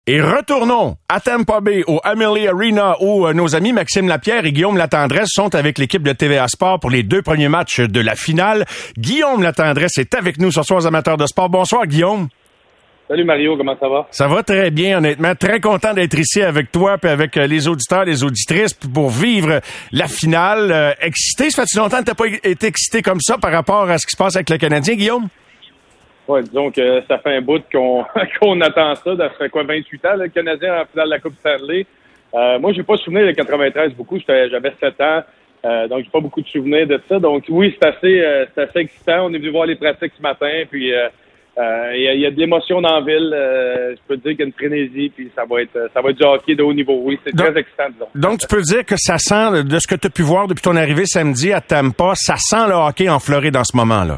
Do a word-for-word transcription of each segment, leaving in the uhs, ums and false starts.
Et retournons à Tampa Bay, au Amalie Arena, où euh, nos amis Maxime Lapierre et Guillaume Latendresse sont avec l'équipe de T V A Sport pour les deux premiers matchs de la finale. Guillaume Latendresse est avec nous ce soir, aux amateurs de sport. Bonsoir, Guillaume. Salut Mario, comment ça va? Ça va très bien, honnêtement. Très content d'être ici avec toi et avec euh, les auditeurs, les auditrices pour vivre la finale. Euh, excité, ça fait-tu longtemps que t'as pas été excité comme ça par rapport à ce qui se passe avec le Canadien, Guillaume? Ouais, disons que ça fait un bout qu'on qu'on attend ça. Ça fait quoi, vingt-huit ans, le Canadien en finale de la Coupe Stanley. Euh, moi, j'ai pas souvenir de quatre-vingt-treize beaucoup. J'avais sept ans, euh, donc j'ai pas beaucoup de souvenirs de ça. Donc oui, c'est assez, euh, c'est assez excitant. On est venu voir les pratiques ce matin, puis euh, euh, y, a, y a de l'émotion dans la ville. Euh, je peux te dire qu'il y a une frénésie, puis ça va être, ça va être du hockey de haut niveau. Oui, c'est très excitant, disons. Donc tu peux dire que ça sent, de ce que tu as pu voir depuis ton arrivée samedi à Tampa, ça sent le hockey en Floride en ce moment-là.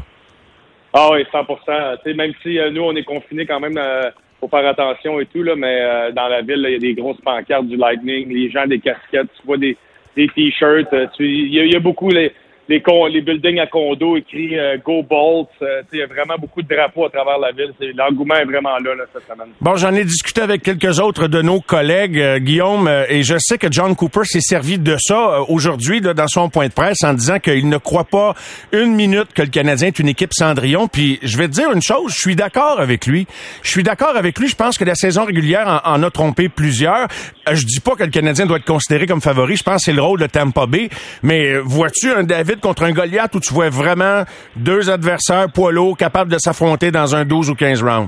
Ah oui, cent pour cent. Tu sais, même si euh, nous, on est confinés quand même, euh, faut faire attention et tout, là, mais euh, dans la ville, il y a des grosses pancartes du Lightning, les gens des casquettes, tu vois des, des t-shirts. Il y, y a beaucoup les, les, con, les buildings à condos écrits euh, Go Bolts. Euh, il y a vraiment beaucoup de drapeaux à travers la ville. L'engouement est vraiment là, là cette semaine. Bon, j'en ai discuté avec quelques autres de nos collègues, euh, Guillaume, euh, et je sais que John Cooper s'est servi de ça euh, aujourd'hui là, dans son point de presse en disant qu'il ne croit pas une minute que le Canadien est une équipe Cendrillon. Puis je vais te dire une chose, je suis d'accord avec lui. Je suis d'accord avec lui. Je pense que la saison régulière en, en a trompé plusieurs. Euh, je dis pas que le Canadien doit être considéré comme favori. Je pense que c'est le rôle de Tampa Bay. Mais euh, vois-tu un David contre un Goliath où tu vois vraiment deux adversaires poids lourds capables de s'affronter dans un douze ou quinze rounds?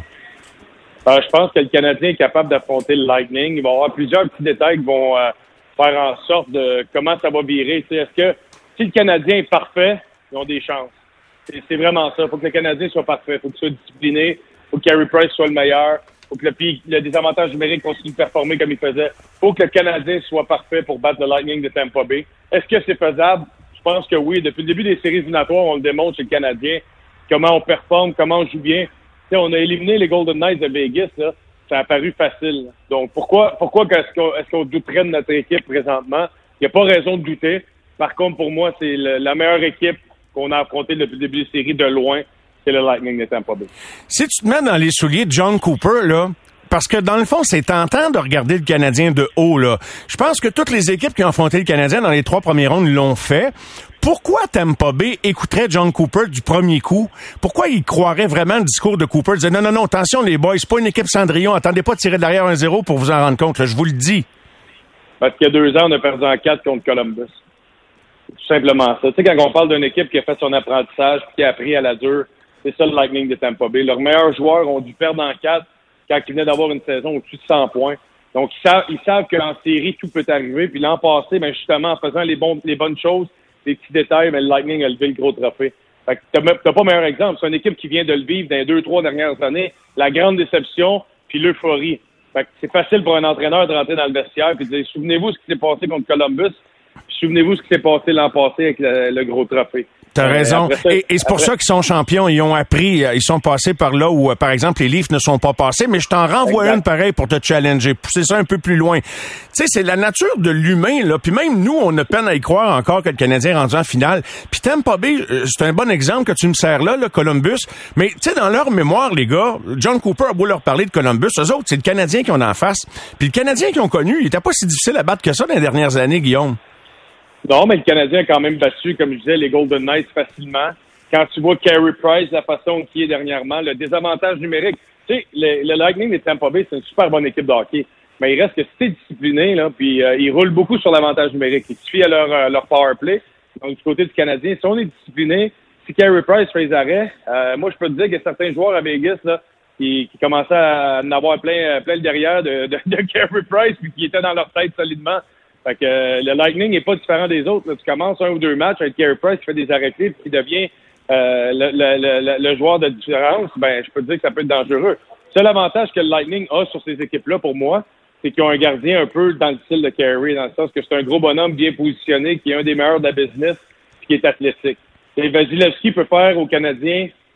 Euh, je pense que le Canadien est capable d'affronter le Lightning. Il va y avoir plusieurs petits détails qui vont euh, faire en sorte de comment ça va virer. T'sais, est-ce que si le Canadien est parfait, ils ont des chances. C'est, c'est vraiment ça. Il faut que le Canadien soit parfait. Il faut qu'il soit discipliné. Il faut que Carey Price soit le meilleur. Il faut que le, le désavantage numérique continue de performer comme il faisait. Il faut que le Canadien soit parfait pour battre le Lightning de Tampa Bay. Est-ce que c'est faisable? Je pense que oui. Depuis le début des séries éliminatoires, on le démontre chez le Canadien. Comment on performe, comment on joue bien. T'sais, on a éliminé les Golden Knights de Vegas, là. Ça a paru facile. Donc, pourquoi, pourquoi est-ce qu'on, est-ce qu'on douterait de notre équipe présentement? Il n'y a pas raison de douter. Par contre, pour moi, c'est le, la meilleure équipe qu'on a affrontée depuis le début des séries de loin. C'est le Lightning de Tampa Bay. Si tu te mets dans les souliers de John Cooper, là, parce que dans le fond, c'est tentant de regarder le Canadien de haut, là. Je pense que toutes les équipes qui ont affronté le Canadien dans les trois premiers rounds l'ont fait. Pourquoi Tampa Bay écouterait John Cooper du premier coup? Pourquoi il croirait vraiment le discours de Cooper? Il disait non, non, non, attention les boys, c'est pas une équipe Cendrillon, attendez pas de tirer de l'arrière un zéro pour vous en rendre compte, là, je vous le dis. Parce qu'il y a deux ans, on a perdu en quatre contre Columbus. C'est tout simplement ça. Tu sais, quand on parle d'une équipe qui a fait son apprentissage et qui a appris à la dure, c'est ça le Lightning de Tampa Bay. Leurs meilleurs joueurs ont dû perdre en quatre quand ils venaient d'avoir une saison au-dessus de cent points. Donc, ils savent, ils savent qu'en série, tout peut arriver. Puis l'an passé, ben justement, en faisant les, bons, les bonnes choses, les petits détails, mais le Lightning a levé le gros trophée. Fait que t'as, t'as pas meilleur exemple. C'est une équipe qui vient de le vivre dans les deux, trois dernières années. La grande déception, puis l'euphorie. Fait que c'est facile pour un entraîneur de rentrer dans le vestiaire et de dire, souvenez-vous ce qui s'est passé contre Columbus, puis souvenez-vous ce qui s'est passé l'an passé avec le, le gros trophée. T'as raison. Ça, et, et c'est pour après... ça qu'ils sont champions. Ils ont appris, ils sont passés par là où, par exemple, les Leafs ne sont pas passés, mais je t'en renvoie exact. Une pareille pour te challenger, pousser ça un peu plus loin. Tu sais, c'est la nature de l'humain, là. Puis même nous, on a peine à y croire encore que le Canadien est rendu en finale. Puis Tampa Bay, c'est un bon exemple que tu me sers là, le Columbus. Mais tu sais, dans leur mémoire, les gars, John Cooper a beau leur parler de Columbus, eux autres, c'est le Canadien qui ont en face. Puis le Canadien qu'ils ont connu, il était pas si difficile à battre que ça dans les dernières années, Guillaume. Non, mais le Canadien a quand même battu, comme je disais, les Golden Knights facilement. Quand tu vois Carey Price, la façon qu'il est dernièrement, le désavantage numérique. Tu sais, le, le Lightning de Tampa Bay, c'est une super bonne équipe de hockey. Mais il reste que si t'es discipliné, là, puis euh, ils roulent beaucoup sur l'avantage numérique. Il suffit à leur, euh, leur power play. Donc, du côté du Canadien, si on est discipliné, si Carey Price fait les arrêts, euh, moi, je peux te dire qu'il y a certains joueurs à Vegas, là, qui, qui commençaient à en avoir plein, plein le derrière de, de, de Carey Price, puis qui étaient dans leur tête solidement. Fait que euh, le Lightning n'est pas différent des autres. Là. Tu commences un ou deux matchs avec Carey Price qui fait des arrêts clés puis qui devient euh, le, le, le, le joueur de différence, ben je peux te dire que ça peut être dangereux. Le seul avantage que le Lightning a sur ces équipes-là, pour moi, c'est qu'ils ont un gardien un peu dans le style de Carey, dans le sens que c'est un gros bonhomme bien positionné, qui est un des meilleurs de la business, puis qui est athlétique. Et Vasilevski peut faire aux Canadiens ce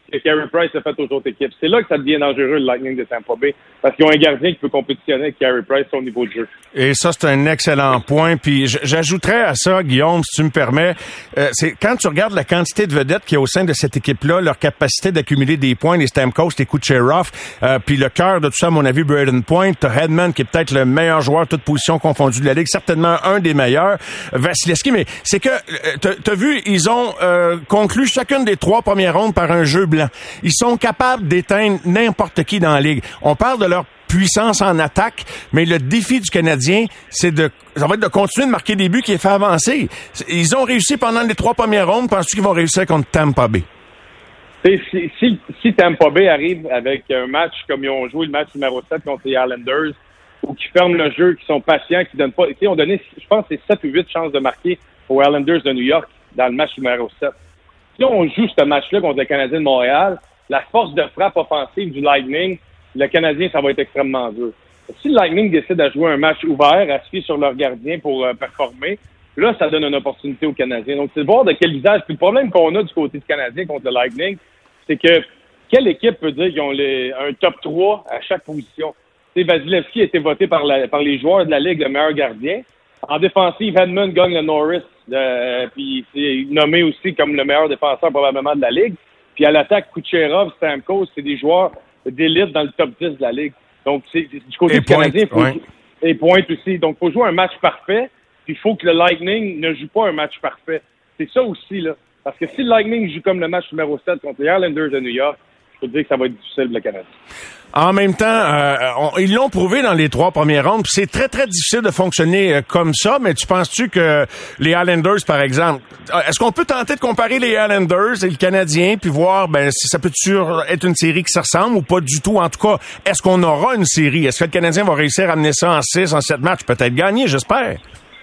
que Carey Price a fait aux autres équipes. C'est là que ça devient dangereux, le Lightning de Tampa Bay, parce qu'ils ont un gardien qui peut compétitionner avec Carey Price au niveau de jeu. Et ça, c'est un excellent point. Puis j'ajouterais à ça, Guillaume, si tu me permets, euh, c'est quand tu regardes la quantité de vedettes qu'il y a au sein de cette équipe-là, leur capacité d'accumuler des points, les Stamkos, les Kucherov, euh, puis le cœur de tout ça, à mon avis, Braden Point, t'as Hedman qui est peut-être le meilleur joueur toute position confondue de la Ligue, certainement un des meilleurs, Vasilevski, mais c'est que, euh, t'as, t'as vu, ils ont euh, conclu chacune des trois premières rondes par un jeu blanc. Ils sont capables d'éteindre n'importe qui dans la Ligue. On parle de leur puissance en attaque, mais le défi du Canadien, c'est de, ça va être de continuer de marquer des buts qui est fait avancer. Ils ont réussi pendant les trois premières rondes, penses-tu qu'ils vont réussir contre Tampa Bay? Si, si, si Tampa Bay arrive avec un match comme ils ont joué le match numéro sept contre les Islanders, ou qui ferment le jeu, qui sont patients, qui donnent pas, tu sais, on donné, je pense, c'est sept ou huit chances de marquer aux Islanders de New York dans le match numéro sept. Si on joue ce match-là contre le Canadien de Montréal, la force de frappe offensive du Lightning, le Canadien, ça va être extrêmement dur. Si le Lightning décide de jouer un match ouvert, à se fier sur leur gardien pour euh, performer, là, ça donne une opportunité aux Canadiens. Donc, c'est de voir de quel visage. Puis le problème qu'on a du côté du Canadien contre le Lightning, c'est que quelle équipe peut dire qu'ils ont les, un top trois à chaque position? Tu sais, Vasilevski a été voté par, la, par les joueurs de la Ligue le meilleur gardien. En défensive, Hedman gagne le Norris, euh, puis c'est nommé aussi comme le meilleur défenseur probablement de la Ligue. Puis à l'attaque, Kucherov, Stamkos, c'est des joueurs d'élite dans le top dix de la Ligue. Donc, c'est, c'est du côté et du point, Canadien, faut, ouais. Et Point aussi. Donc, il faut jouer un match parfait, puis il faut que le Lightning ne joue pas un match parfait. C'est ça aussi, là. Parce que si le Lightning joue comme le match numéro sept contre les Islanders de New York, je peux te dire que ça va être difficile pour le Canadien. En même temps, euh, on, ils l'ont prouvé dans les trois premières rondes, puis c'est très, très difficile de fonctionner euh, comme ça, mais tu penses-tu que les Islanders, par exemple, est-ce qu'on peut tenter de comparer les Islanders et le Canadien, puis voir ben si ça peut être une série qui se ressemble ou pas du tout? En tout cas, est-ce qu'on aura une série? Est-ce que le Canadien va réussir à amener ça en six, en sept matchs? Peut-être gagner, j'espère.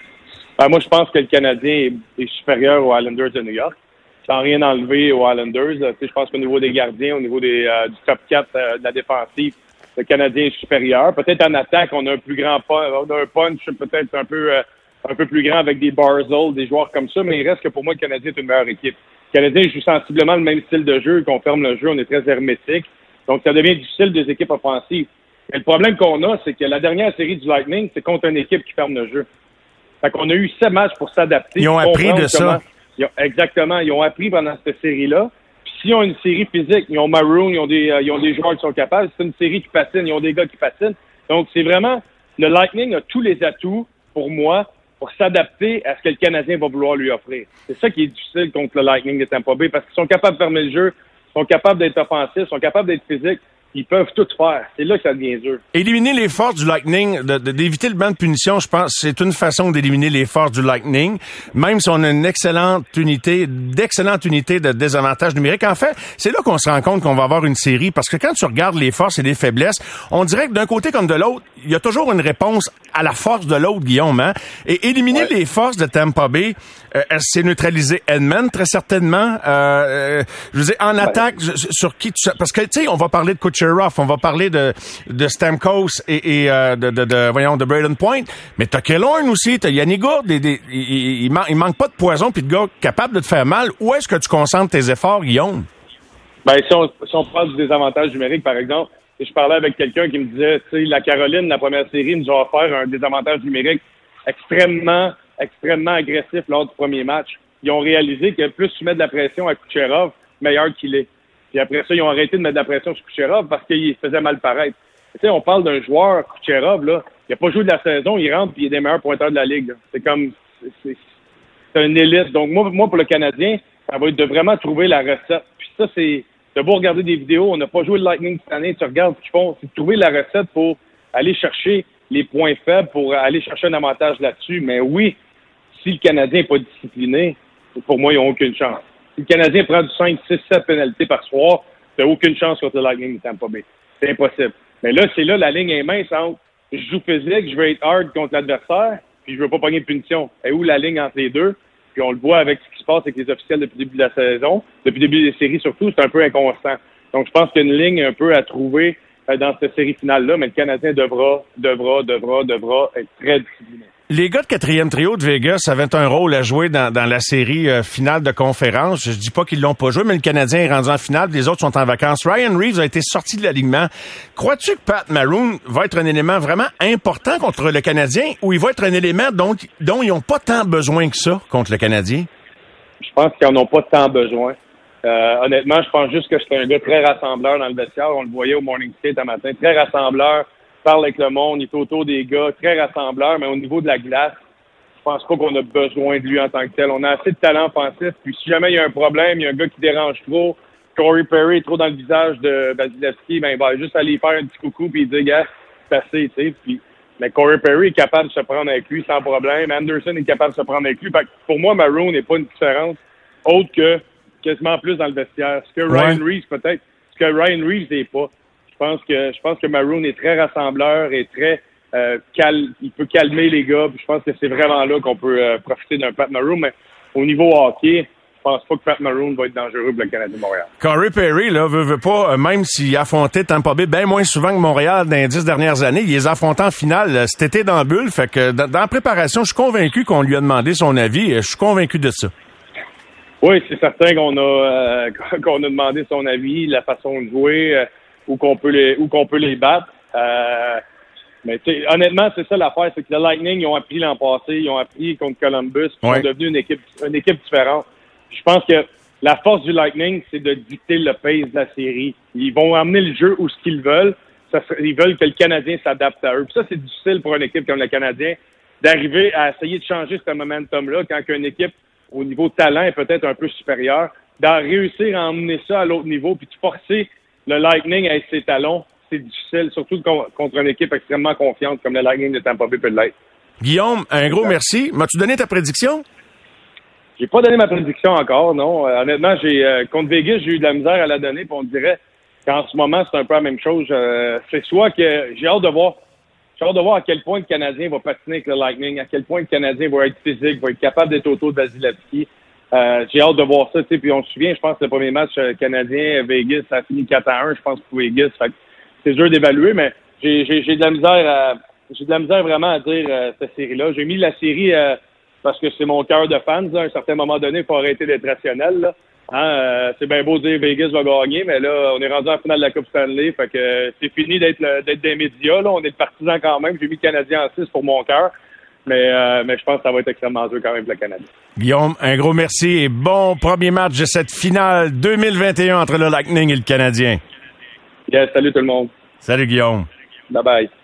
Ben, moi, je pense que le Canadien est, est supérieur aux Islanders de New York. Sans rien enlever aux Islanders. Euh, je pense qu'au niveau des gardiens, au niveau des, euh, du top quatre euh, de la défensive, le Canadien est supérieur. Peut-être en attaque, on a un plus grand punch, on a un punch peut-être un peu euh, un peu plus grand avec des Barzal, des joueurs comme ça, mais il reste que pour moi, le Canadien est une meilleure équipe. Le Canadien joue sensiblement le même style de jeu, qu'on ferme le jeu, on est très hermétique. Donc, ça devient difficile des équipes offensives. Mais le problème qu'on a, c'est que la dernière série du Lightning, c'est contre une équipe qui ferme le jeu. Fait qu'on a eu sept matchs pour s'adapter. Ils ont appris de ça. Ils ont, exactement. Ils ont appris pendant cette série-là. Puis s'ils ont une série physique, ils ont Maroon, ils ont des, euh, ils ont des joueurs qui sont capables. C'est une série qui patine, ils ont des gars qui patinent. Donc, c'est vraiment... Le Lightning a tous les atouts, pour moi, pour s'adapter à ce que le Canadien va vouloir lui offrir. C'est ça qui est difficile contre le Lightning de Tampa Bay, parce qu'ils sont capables de fermer le jeu, ils sont capables d'être offensifs, ils sont capables d'être physiques. Ils peuvent tout faire. C'est là que ça devient dur. Éliminer les forces du Lightning, de, de, d'éviter le banc de punition, je pense, c'est une façon d'éliminer les forces du Lightning. Même si on a une excellente unité, d'excellentes unités de désavantage numérique. En fait, c'est là qu'on se rend compte qu'on va avoir une série, parce que quand tu regardes les forces et les faiblesses, on dirait que d'un côté comme de l'autre, il y a toujours une réponse à la force de l'autre, Guillaume. Hein? Et éliminer ouais. les forces de Tampa Bay, euh, c'est neutraliser Edman, très certainement. Euh, je veux dire, en ouais. attaque, sur qui tu... Parce que, tu sais, on va parler de Kucherov, on va parler de, de Stamkos et, et euh, de, de, de, voyons, de Braden Point, mais t'as Killorn aussi, t'as Yanni Gourde, des, des, il, il, man, il manque pas de poison puis de gars capables de te faire mal. Où est-ce que tu concentres tes efforts, Guillaume? Ben, si on, si on parle du désavantage numérique, par exemple, je parlais avec quelqu'un qui me disait, tu sais, la Caroline, la première série, nous a offert un désavantage numérique extrêmement, extrêmement agressif lors du premier match. Ils ont réalisé que plus tu mets de la pression à Kucherov, meilleur qu'il est. Puis après ça, ils ont arrêté de mettre de la pression sur Kucherov parce qu'il faisait mal paraître. Tu sais, on parle d'un joueur, Kucherov, là, il n'a pas joué de la saison, il rentre et il est des meilleurs pointeurs de la Ligue. Là. C'est comme... C'est, c'est, c'est un élite. Donc, moi, moi, pour le Canadien, ça va être de vraiment trouver la recette. Puis ça, c'est... De beau regarder des vidéos, on n'a pas joué le Lightning cette année, tu regardes ce qu'ils font, c'est de trouver la recette pour aller chercher les points faibles, pour aller chercher un avantage là-dessus. Mais oui, si le Canadien n'est pas discipliné, pour moi, ils n'ont aucune chance. Si le Canadien prend du cinq, six, sept pénalités par soir, tu n'as aucune chance contre le Lightning de Tampa Bay. C'est impossible. Mais là, c'est là, la ligne est mince entre je joue physique, je veux être hard contre l'adversaire, puis je veux pas pogner de punition. Et où la ligne entre les deux? Puis on le voit avec ce qui se passe avec les officiels depuis le début de la saison, depuis le début des séries surtout, c'est un peu inconstant. Donc je pense qu'il y a une ligne un peu à trouver euh, dans cette série finale-là, mais le Canadien devra, devra, devra, devra être très discipliné. Les gars de quatrième trio de Vegas avaient un rôle à jouer dans, dans la série euh, finale de conférence. Je dis pas qu'ils l'ont pas joué, mais le Canadien est rendu en finale, les autres sont en vacances. Ryan Reeves a été sorti de l'alignement. Crois-tu que Pat Maroon va être un élément vraiment important contre le Canadien ou il va être un élément dont, dont ils n'ont pas tant besoin que ça contre le Canadien? Je pense qu'ils n'en ont pas tant besoin. Euh, honnêtement, je pense juste que c'est un gars très rassembleur dans le vestiaire. On le voyait au Morning Skate un matin. Très rassembleur, parle avec le monde, il est autour des gars, très rassembleur, mais au niveau de la glace, je pense pas qu'on a besoin de lui en tant que tel. On a assez de talent offensif, puis si jamais il y a un problème, il y a un gars qui dérange trop, Corey Perry est trop dans le visage de Vasilevskiy, ben il va juste aller faire un petit coucou puis il dit, gars, c'est assez, tu sais. Puis, mais Corey Perry est capable de se prendre avec lui sans problème. Anderson est capable de se prendre avec lui. Fait que pour moi, Maroon n'est pas une différence autre que quasiment plus dans le vestiaire. Ce que Ryan ouais. Reeves peut-être, ce que Ryan Reeves n'est pas. Je pense que je pense que Maroon est très rassembleur et très euh, cal il peut calmer les gars. Puis je pense que c'est vraiment là qu'on peut euh, profiter d'un Pat Maroon. Mais au niveau hockey, je pense pas que Pat Maroon va être dangereux pour le Canadien de Montréal. Corey Perry, là, veut, veut pas, même s'il affrontait Tampa Bay bien moins souvent que Montréal dans les dix dernières années, il les affrontait en finale cet été dans la bulle. Fait que dans, dans la préparation, je suis convaincu qu'on lui a demandé son avis. Je suis convaincu de ça. Oui, c'est certain qu'on a euh, qu'on a demandé son avis, la façon de jouer, euh, où qu'on peut les où qu'on peut les battre. Euh, mais honnêtement, c'est ça l'affaire, c'est que le Lightning, ils ont appris l'an passé, ils ont appris contre Columbus, ils ouais. sont devenus une équipe une équipe différente. Je pense que la force du Lightning, c'est de dicter le pace de la série. Ils vont amener le jeu où ce qu'ils veulent. Ça, ils veulent que le Canadien s'adapte à eux. Puis ça, c'est difficile pour une équipe comme le Canadien d'arriver à essayer de changer ce momentum-là quand une équipe au niveau talent est peut-être un peu supérieur, d'en réussir à emmener ça à l'autre niveau, puis de forcer le Lightning à être ses talons, c'est difficile, surtout contre une équipe extrêmement confiante comme le Lightning de Tampa Bay peut l'être. Guillaume, un gros merci. M'as-tu donné ta prédiction? J'ai pas donné ma prédiction encore, non. Euh, honnêtement, j'ai euh, contre Vegas, j'ai eu de la misère à la donner, puis on dirait qu'en ce moment, c'est un peu la même chose. Euh, c'est soit que j'ai hâte de voir J'ai hâte de voir à quel point le Canadien va patiner avec le Lightning, à quel point le Canadien va être physique, va être capable d'être autour de Vasilevskiy. Euh, j'ai hâte de voir ça, tu sais. Puis on se souvient, je pense que le premier match euh, canadien, Vegas, ça a fini quatre à un, je pense, pour Vegas. Fait que c'est dur d'évaluer, mais j'ai, j'ai, j'ai de la misère à, j'ai de la misère vraiment à dire euh, cette série-là. J'ai mis la série euh, parce que c'est mon cœur de fan. À un certain moment donné, il faut arrêter d'être rationnel, là. Hein, euh, c'est bien beau de dire Vegas va gagner, mais là, on est rendu en finale de la Coupe Stanley, fait que euh, c'est fini d'être le, d'être des médias, là. On est le partisan quand même. J'ai mis le Canadien en six pour mon cœur, mais euh, mais je pense que ça va être extrêmement dur quand même pour le Canadien. Guillaume, un gros merci et bon premier match de cette finale deux mille vingt et un entre le Lightning et le Canadien. Yes, salut tout le monde. Salut Guillaume. Bye bye.